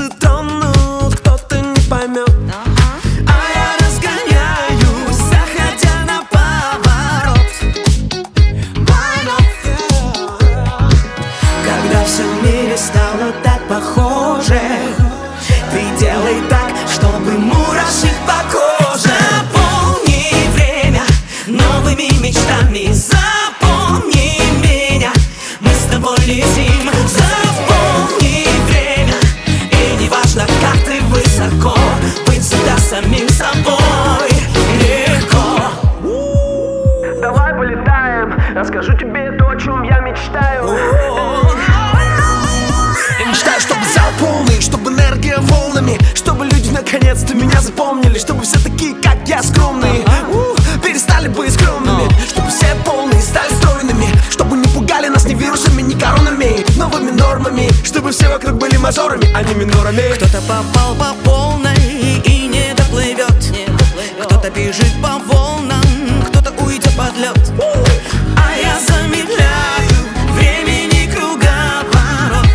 сердце тронут, кто-то не поймет. А я разгоняюсь, заходя на поворот. Когда все в мире стало так похоже, ты делай так, чтобы мурашить по коже. Заполни время новыми мечтами, запомни меня, мы с тобой летим. Заполни время, и не важно, как ты высоко, быть всегда самим собой легко. Давай полетаем, расскажу тебе то, о чем я мечтаю. Я мечтаю, чтобы зал полный, чтобы энергия волнами, чтобы люди наконец-то меня запомнили, чтобы все такие, как я, скромные, перестали быть скромными, чтобы все полные стали стройными, чтобы не пугали нас ни вирусами, ни коронами, новыми нормами, чтобы все вокруг были мажорами, а не минорами. Кто-то попал по полной и не доплывет, кто-то бежит по волнам, кто-то уйдет под лед. А я замедляю времени круговорот.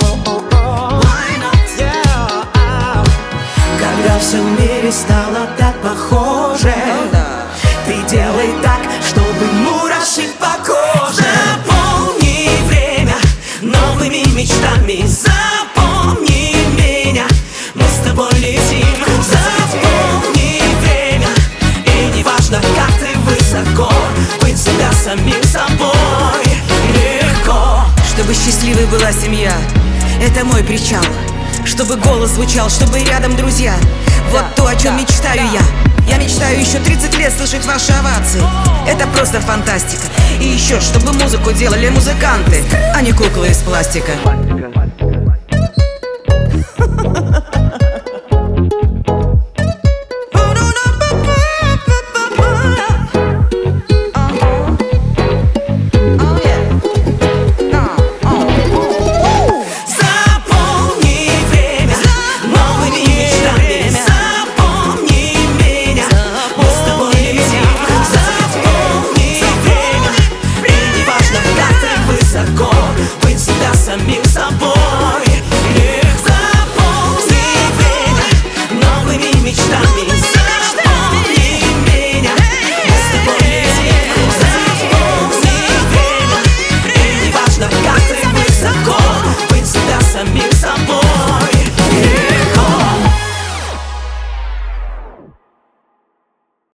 Когда все в мире стало так похоже, ты делай так, чтобы мурашить по коже. Заполни время новыми мечтами, запомни меня, мы с тобой летим. Запомни время, и не важно, как ты высоко, быть всегда самим собой легко. Чтобы счастливой была семья, это мой причал. Чтобы голос звучал, чтобы рядом друзья. Вот то, о чем мечтаю я. Я мечтаю еще 30 лет слышать ваши овации. Это просто фантастика. И еще, чтобы музыку делали музыканты, а не куклы из пластика.